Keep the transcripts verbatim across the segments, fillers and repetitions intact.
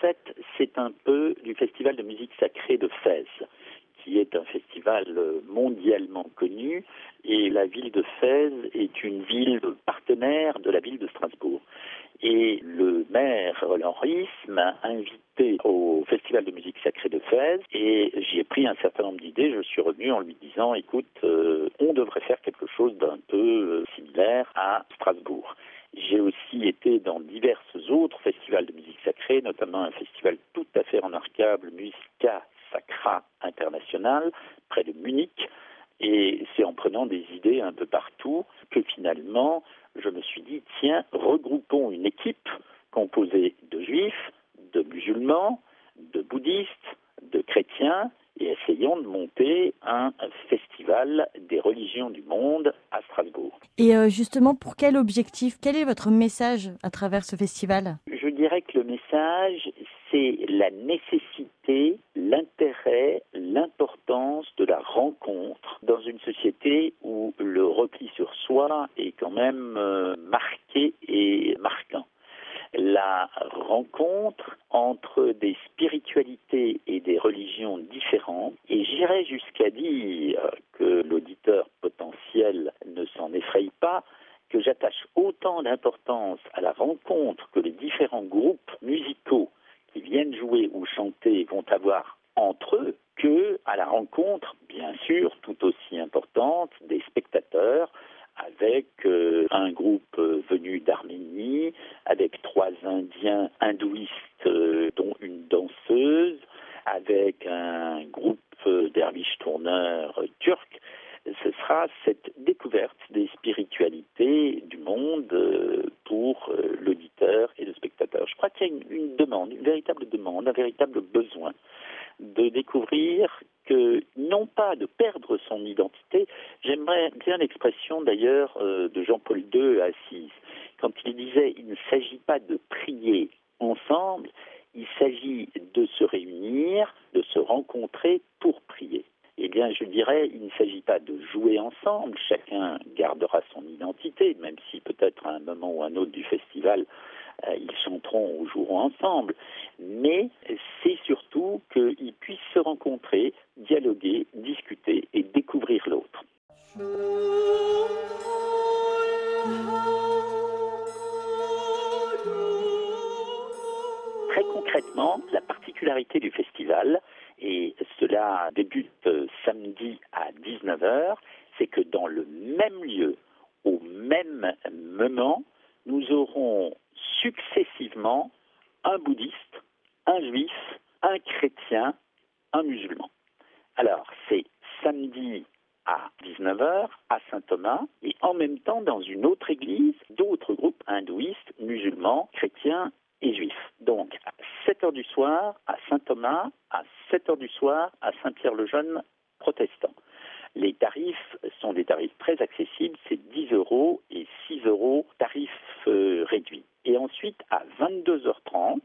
fait, c'est un peu du Festival de musique sacrée de Fès, qui est un festival mondialement connu, et la ville de Fès est une ville partenaire de la ville de Strasbourg. Et le maire Roland Ries m'a invité au Festival de musique sacrée de Fès, et j'y ai pris un certain nombre d'idées. Je suis revenu en lui disant, écoute, euh, on devrait faire quelque chose d'un peu euh, similaire à Strasbourg. J'ai aussi été dans divers autres festivals de musique sacrée, notamment un festival tout à fait remarquable, Musica Sacra International, près de Munich. Et c'est en prenant des idées un peu partout que finalement, je me suis dit, tiens, regroupons une équipe composée de juifs, de musulmans, de bouddhistes, de chrétiens, et essayons de monter un festival des religions du monde à Strasbourg. Et euh, justement, pour quel objectif, quel est votre message à travers ce festival ? Je dirais que le message, c'est la nécessité, l'intérêt, l'importance de la rencontre dans une société où le repli sur soi est quand même euh, marqué et marquant. La rencontre entre des spiritualités et des religions différentes, et j'irais jusqu'à dire que l'auditeur potentiel ne s'en effraie pas, que j'attache autant d'importance à la rencontre que les différents groupes musicaux qui viennent jouer ou chanter vont avoir entre eux, que à la rencontre, bien sûr, tout aussi importante, des spectateurs, avec euh, un groupe euh, venu d'Arménie, avec trois Indiens hindouistes, euh, dont une danseuse, avec un groupe euh, derviches tourneurs euh, turcs. Ce sera cette découverte des spiritualités du monde euh, pour euh, l'auditeur et le spectateur. Je crois qu'il y a une, une demande, une véritable demande, un véritable besoin de découvrir que, non pas de perdre son identité, j'aimerais bien l'expression d'ailleurs euh, de Jean-Paul deux à Assise, quand il disait « il ne s'agit pas de prier ensemble, il s'agit de se réunir, de se rencontrer pour prier ». Eh bien, je dirais, il ne s'agit pas de jouer ensemble, chacun gardera son identité, même si peut-être à un moment ou à un autre du festival, euh, ils chanteront ou joueront ensemble, mais c'est surtout qu'ils puissent se rencontrer, dialoguer, discuter et découvrir l'autre. Très concrètement, la particularité du festival, et cela débute samedi à dix-neuf heures, c'est que dans le même lieu, au même moment, nous aurons successivement un bouddhiste, un juif, un chrétien, un musulman. Alors, c'est samedi à dix-neuf heures à Saint-Thomas, et en même temps, dans une autre église, d'autres groupes hindouistes, musulmans, chrétiens et juifs. Donc, à sept heures du soir à Saint-Thomas, à sept heures du soir à Saint-Pierre-le-Jeune, protestant. Les tarifs sont des tarifs très accessibles, c'est dix euros et six euros tarif euh, réduit. Et ensuite, à vingt-deux heures trente,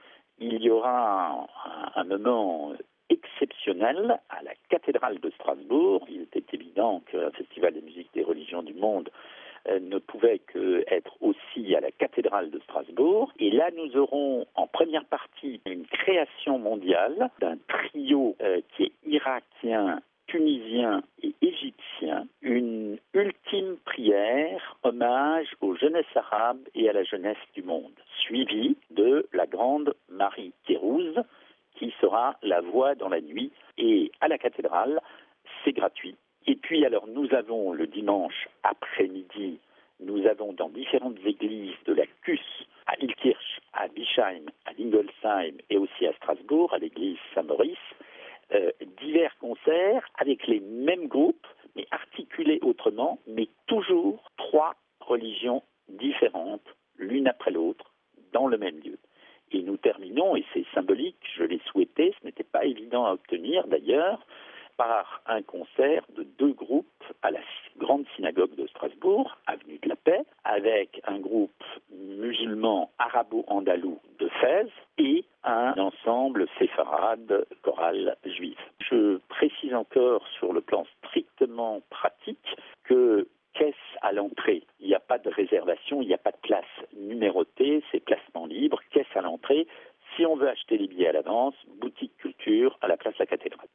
il y aura un, un moment exceptionnel à la cathédrale de Strasbourg. Il était évident qu'un festival de musique des religions du monde euh, ne pouvait qu'être aussi à la cathédrale de Strasbourg. Et là, nous aurons en première partie une création mondiale d'un trio euh, qui est irakien, tunisien et égyptien, une ultime prière, hommage aux jeunesses arabes et à la jeunesse du monde, suivie de la grande Marie Kérouz, qui sera la voix dans la nuit. Et à la cathédrale, c'est gratuit. Et puis alors, nous avons le dimanche après-midi, nous avons dans différentes églises de la C U S, à Ilkirch, à Bischheim, à Lingolsheim et aussi à Strasbourg, à l'église Saint-Maurice, Euh, divers concerts avec les mêmes groupes, mais articulés autrement, mais toujours trois religions différentes, l'une après l'autre, dans le même lieu. Et nous terminons, et c'est symbolique, je l'ai souhaité, ce n'était pas évident à obtenir d'ailleurs, par un concert de deux groupes à la grande synagogue de Strasbourg, avenue de la Paix, avec un groupe musulman arabo-andalou de Fès et un ensemble séfarade chorale juif. Je précise encore sur le plan strictement pratique que qu'est-ce à l'entrée ? Il n'y a pas de réservation, il n'y a pas de place numérotée, c'est placement libre. Qu'est-ce à l'entrée ? Si on veut acheter les billets à l'avance, boutique culture à la place La Cathédrale.